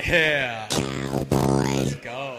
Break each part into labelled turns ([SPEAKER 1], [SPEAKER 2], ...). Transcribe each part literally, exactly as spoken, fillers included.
[SPEAKER 1] Yeah. Let's go.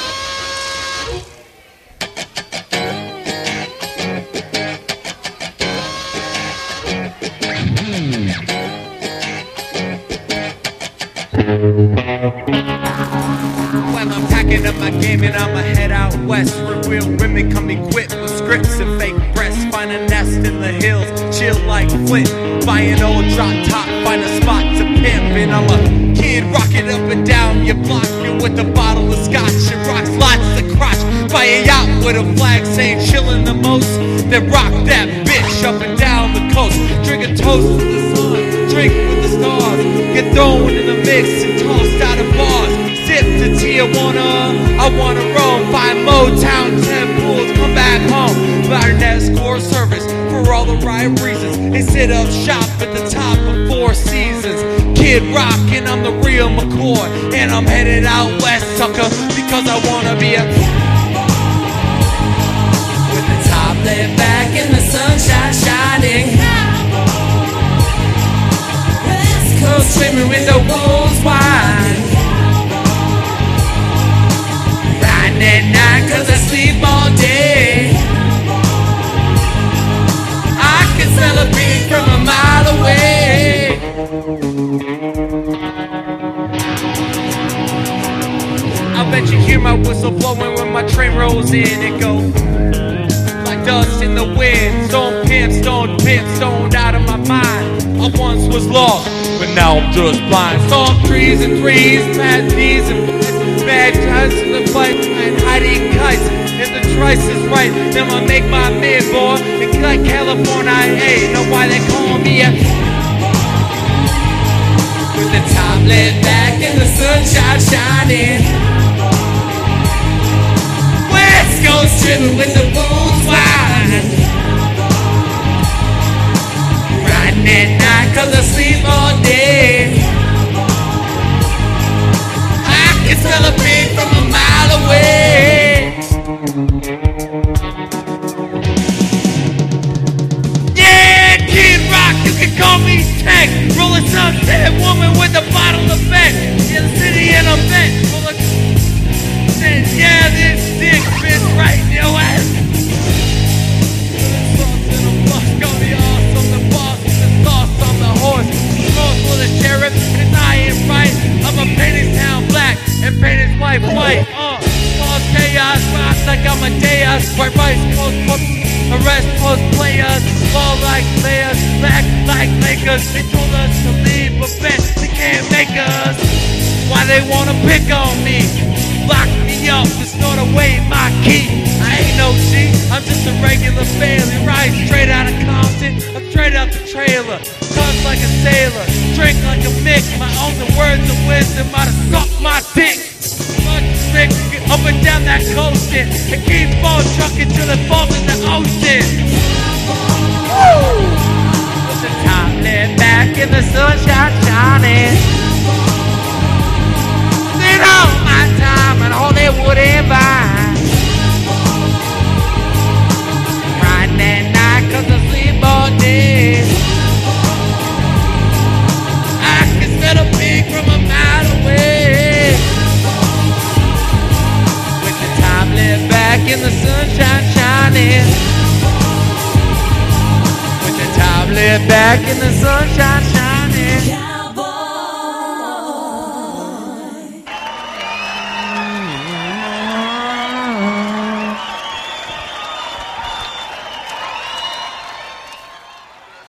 [SPEAKER 1] Well, I'm packing up my game and I'ma head out west, where real women come equipped with scripts and fake breasts. Find a nest in the hills, chill like Flint. Buy an old drop top, find a spot to pimp. And I'm a kid rocking up and down your block, and with a bottle of scotch and rocks lots of crotch. Buy a yacht with a flag saying chillin' the most, then rock that bitch up and down the coast. Drink a toast to the sun, drink with the stars, get thrown in the mix and tossed out of bars. Zip to Tijuana, I wanna roam, find Motown, ten pools, come back home. Buy an escort service for all the right reasons, and sit up shop at the top of Four Seasons. Kid Rock and I'm the real McCoy, and I'm headed out west, sucker, because I wanna be a with the top laid back and the sunshine shining. West Coast swimming with the wolves wide. Riding at night cause I sleep all day. I can smell a beat from a mile away. I bet you hear my whistle blowing when my train rolls in. It go like dust in the wind. Stone pimp, stone pimp, stoned out of my mind. I once was lost, but now I'm just blind. Storm trees and threes, mad knees and bad times in the fight, and hiding kites. If the trice is right, then I'll make my mid boy. It's like California, hey, know why they call me a with the top laid back and the sunshine shining. West Coast tripping with the wolves wide. Riding at night cause I sleep all day. I can smell a pig from a mile away. Yeah, Kid Rock, you can call me Tech. Rolling sunset woman with a bottle of Beck. Yeah, the city and a bet full of yeah, this dick fits right in your ass. Sauce in a bus, gonna be awesome. The boss, the sauce on the horse. Sauce for the sheriff, and I ain't right. I'm a paint his town black and paint his wife white. Uh, cause chaos, rocks like I'm a Deus. White rice, post, post, arrest, post players. Fall like players, black like Lakers. They told us to leave, but bet they can't make us. Why they wanna pick on me? Lock me up and snort away my key. I ain't no G, I'm just a regular family. Right straight out of Compton, I'm straight out the trailer. Cuss like a sailor, drink like a Mick. My only words of wisdom are to suck my dick. Fuck sick, get up and down that coast and keep on trucking till it falls in the ocean. Woo! With the top laid back and the sunshine shining. Spend all my time in Hollywood and Vine. Riding at night cause I sleep all day. I can smell a pig from a mile away. With the top lit back and the sunshine shining. With the top lit back and the sunshine shining.